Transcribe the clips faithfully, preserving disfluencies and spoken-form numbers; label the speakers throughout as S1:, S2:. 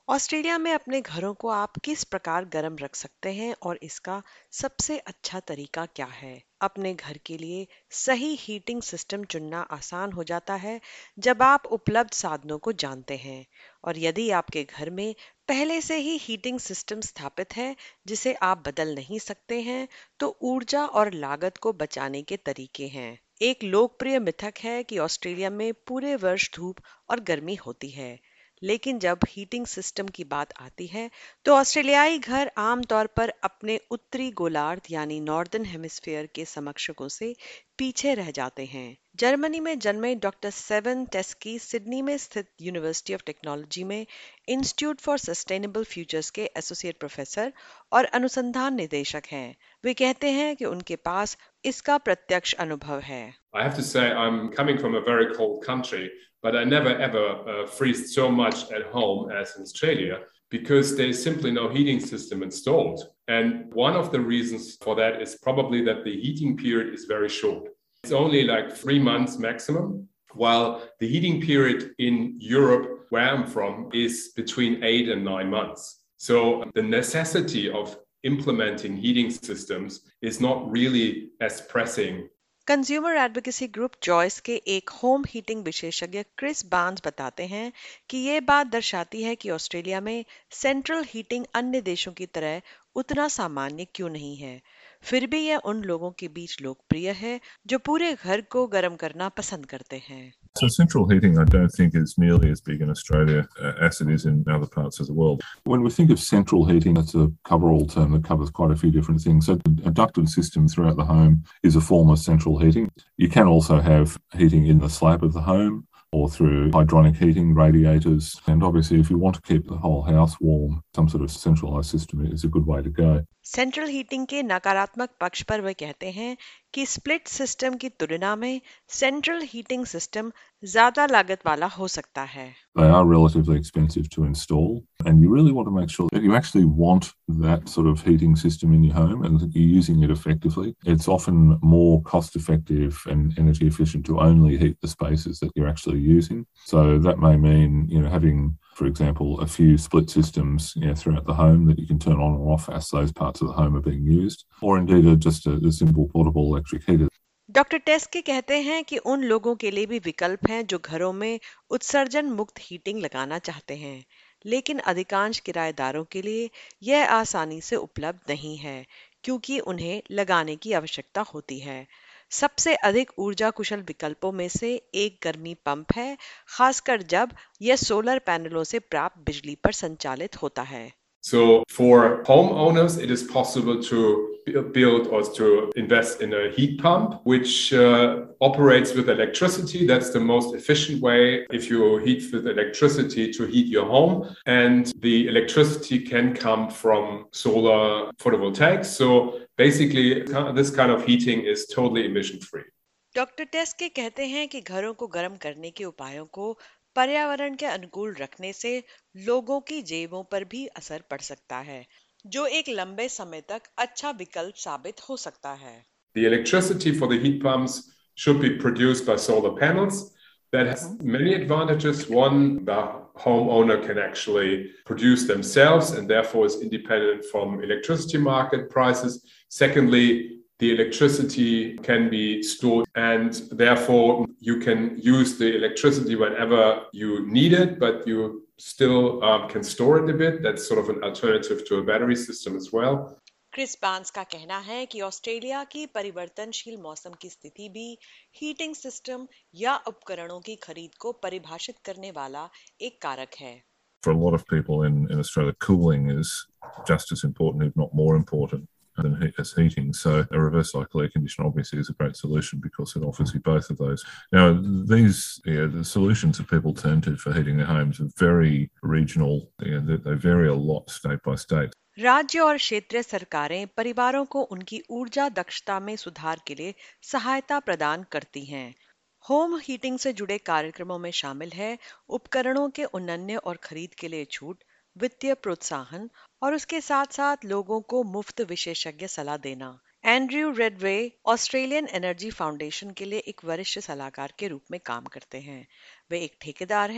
S1: Australia में अपने घरों को आप किस प्रकार गर्म रख सकते हैं और इसका सबसे अच्छा तरीका क्या है? अपने घर के लिए सही हीटिंग सिस्टम चुनना आसान हो जाता है जब आप उपलब्ध साधनों को जानते हैं। और यदि आपके घर में पहले से ही हीटिंग सिस्टम स्थापित है जिसे आप बदल नहीं सकते हैं, तो ऊर्जा और लागत को बचाने के तरीके हैं। एक लोकप्रिय मिथक है कि ऑस्ट्रेलिया में पूरे वर्ष धूप और गर्मी होती है, लेकिन जब हीटिंग सिस्टम की बात आती है तो ऑस्ट्रेलियाई घर आमतौर पर अपने उत्तरी गोलार्ध यानी नॉर्दर्न हेमिस्फीयर के समकक्षों से पीछे रह जाते हैं। जर्मनी में जन्मे डॉक्टर सेवन टेस्की सिडनी में स्थित यूनिवर्सिटी ऑफ टेक्नोलॉजी में इंस्टीट्यूट फॉर सस्टेनेबल फ्यूचर्स के एसोसिएट प्रोफेसर और अनुसंधान निदेशक हैं। वे कहते हैं कि उनके पास इसका प्रत्यक्ष अनुभव है।
S2: I have to say, I'm coming from a very cold country, but I never ever uh, freeze so much at home as in Australia because there's simply no heating system installed. And one of the reasons for that is probably that the heating period is very short. It's only like three months maximum, while the heating period in Europe, where I'm from, is between eight and nine months. So the necessity of implementing heating systems is not really as pressing.
S1: Consumer advocacy group Joyce के एक home heating विशेषज्ञ Chris Barnes बताते हैं कि ये बात दर्शाती है कि ऑस्ट्रेलिया में सेंट्रल हीटिंग अन्य देशों की तरह उतना सामान्य क्यों नहीं है। फिर भी यह उन लोगों के बीच लोकप्रिय है जो पूरे घर को गर्म करना पसंद करते हैं।
S3: So central heating, I don't think is nearly as big in Australia uh, as it is in other parts of the world.
S4: When we think of central heating, that's a cover-all term that covers quite a few different things. So a ducted system throughout the home is a form of central heating. You can also have heating in the slab of the home or through hydronic heating, radiators. And obviously, if you want to keep the whole house warm, some sort of centralised system is a good way to go.
S1: Central heating के नकारात्मक पक्ष पर वे कहते हैं कि split system की तुलना में सेंट्रल हीटिंग सिस्टम ज्यादा लागत वाला हो सकता है।
S4: They are relatively expensive to install, and you really want to make sure that you actually want that sort of heating system in your home and that you're using it effectively. It's often more cost effective and energy efficient to only heat the spaces that you're actually using. So that may mean, you know, having, for example, a few split systems, you know, throughout the home that you can turn on or off as those parts of the home are being used, or indeed a, just a, a simple portable electric heater.
S1: Doctor Teske कहते हैं कि उन लोगों के लिए भी विकल्प हैं जो घरों में उत्सर्जन मुक्त हीटिंग लगाना चाहते हैं, लेकिन अधिकांश किराएदारों के लिए यह आसानी से उपलब्ध नहीं है क्योंकि उन्हें लगाने की आवश्यकता होती है। सबसे अधिक ऊर्जा कुशल विकल्पों में से एक गर्मी पंप है, खासकर जब यह सोलर पैनलों से प्राप्त बिजली पर संचालित होता है।
S2: So for homeowners, it is possible to build or to invest in a heat pump, which uh, operates with electricity. That's the most efficient way if you heat with electricity to heat your home. And the electricity can come from solar photovoltaics. So basically, this kind of heating is totally emission free.
S1: Doctor Teske कहते हैं कि घरों को गर्म करने के उपायों को पर्यावरण के अनुकूल रखने से लोगों की जेबों पर भी असर पड़ सकता है, जो एक लंबे समय तक अच्छा विकल्प साबित हो सकता है।
S2: The electricity for the heat pumps should be produced by solar panels. That has many advantages. One, the homeowner can actually produce themselves and therefore is independent from electricity market prices. Secondly, the electricity can be stored and therefore you can use the electricity whenever you need it, but you still um, can store it a bit. That's sort of an alternative to a battery system as well.
S1: Chris Barnes का कहना है कि Australia की परिवर्तनशील मौसम की स्थिति भी हीटिंग सिस्टम या उपकरणों की खरीद को परिभाषित करने वाला एक कारक है।
S3: For a lot of people in, in Australia, cooling is just as important, if not more important, than he- as heating. So a reverse cycle air conditioner obviously is a great solution because it offers you both of those. Now, these yeah, the solutions that people turn to for heating their homes are very regional. Yeah, they, they vary a lot state by state.
S1: राज्य और क्षेत्रीय सरकारें परिवारों को उनकी ऊर्जा दक्षता में सुधार के लिए सहायता प्रदान करती हैं। होम हीटिंग से जुड़े कार्यक्रमों में शामिल है उपकरणों के उन्नयन और खरीद के लिए छूट, वित्तीय प्रोत्साहन और उसके साथ साथ लोगों को मुफ्त विशेषज्ञ सलाह देना। Andrew Redway Australian Energy Foundation के लिए एक वरिष्ठ सलाहकार के रूप में काम करते हैं। वे एक ठेकेदार हैं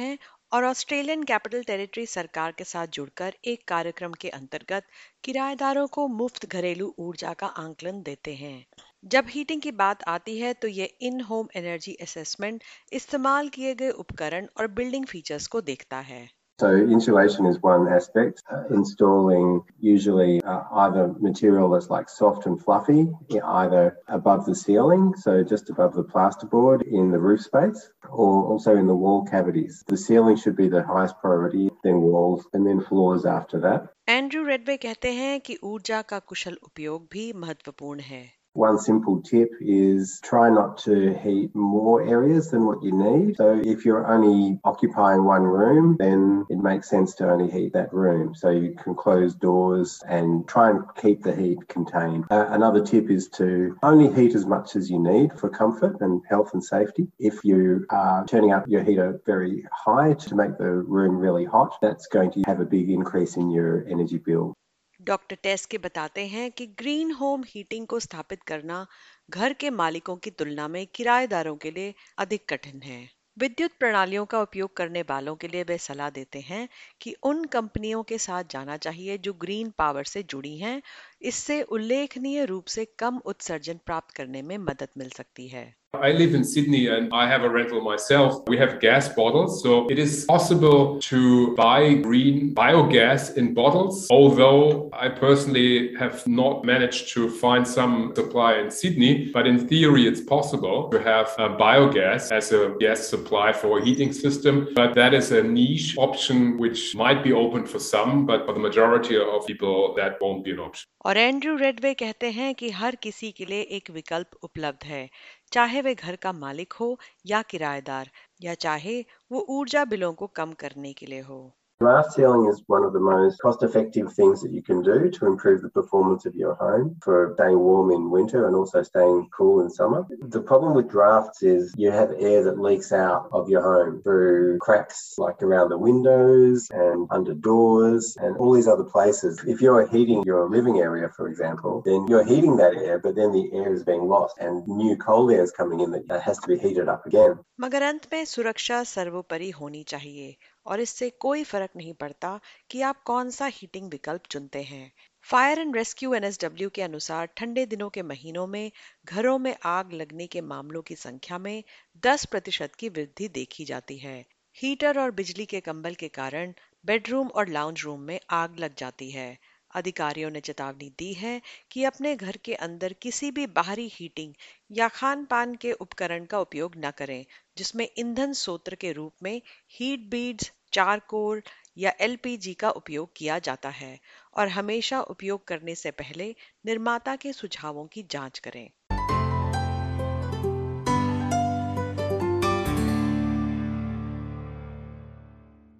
S1: और ऑस्ट्रेलियन कैपिटल टेरिटरी सरकार के साथ जुड़कर एक कार्यक्रम के अंतर्गत किराएदारों को मुफ्त घरेलू ऊर्जा का आंकलन देते हैं। जब हीटिंग की बात आती है तो ये इन होम एनर्जी असेसमेंट इस्तेमाल किए गए उपकरण और बिल्डिंग फीचर्स को देखता है।
S5: So insulation is one aspect. Uh, installing usually uh, either material that's like soft and fluffy, either above the ceiling, so just above the plasterboard in the roof space, or also in the wall cavities. The ceiling should be the highest priority, then walls, and then floors after that.
S1: Andrew Redway कहते हैं कि ऊर्जा का कुशल उपयोग भी महत्वपूर्ण है।
S5: One simple tip is try not to heat more areas than what you need. So if you're only occupying one room, then it makes sense to only heat that room. So you can close doors and try and keep the heat contained. Uh, another tip is to only heat as much as you need for comfort and health and safety. If you are turning up your heater very high to make the room really hot, that's going to have a big increase in your energy bill.
S1: Doctor Tess के बताते हैं कि green home heating को स्थापित करना घर के मालिकों की तुलना में किराएदारों के लिए अधिक कठिन है। विद्युत प्रणालियों का उपयोग करने वालों के लिए वे सलाह देते हैं कि उन कंपनियों के साथ जाना चाहिए जो ग्रीन पावर से जुड़ी हैं। इससे उल्लेखनीय रूप से कम उत्सर्जन प्राप्त करने में मदद मिल सकती है।
S2: I live in Sydney and I have a rental myself. We have gas bottles, so it is possible to buy green biogas in bottles, although I personally have not managed to find some supply in Sydney, but in theory it's possible to have uh, biogas as a gas supply for a heating system, but that is a niche option which might be open for some, but for the majority of people that won't be an option.
S1: और Andrew Redway कहते हैं कि हर किसी के लिए एक विकल्प उपलब्ध है, चाहे वे घर का मालिक हो या किराएदार, या चाहे वो ऊर्जा बिलों को कम करने के लिए हो।
S5: Draft sealing is one of the most cost-effective things that you can do to improve the performance of your home for staying warm in winter and also staying cool in summer. The problem with drafts is you have air that leaks out of your home through cracks like around the windows and under doors and all these other places. If you're heating your living area, for example, then you're heating that air, but then the air is being lost and new cold air is coming in that has to be heated up again.
S1: मगर अंत में सुरक्षा सर्वोपरि होनी चाहिए और इससे कोई फर्क नहीं पड़ता कि आप कौन सा हीटिंग विकल्प चुनते हैं। Fire and rescue N S W के अनुसार ठंडे दिनों के महीनों में घरों में आग लगने के मामलों की संख्या में दस प्रतिशत की वृद्धि देखी जाती है। हीटर और बिजली के कंबल के कारण बेडरूम और लाउंज रूम में आग लग जाती है। अधिकारियों ने चेतावनी दी है कि अपने घर के अंदर किसी भी बाहरी हीटिंग या खान पान के उपकरण का उपयोग न करें जिसमें ईंधन स्रोत के रूप में हीट बीड्स, चारकोल या एल पी जी का उपयोग किया जाता है और हमेशा उपयोग करने से पहले निर्माता के सुझावों की जांच करें।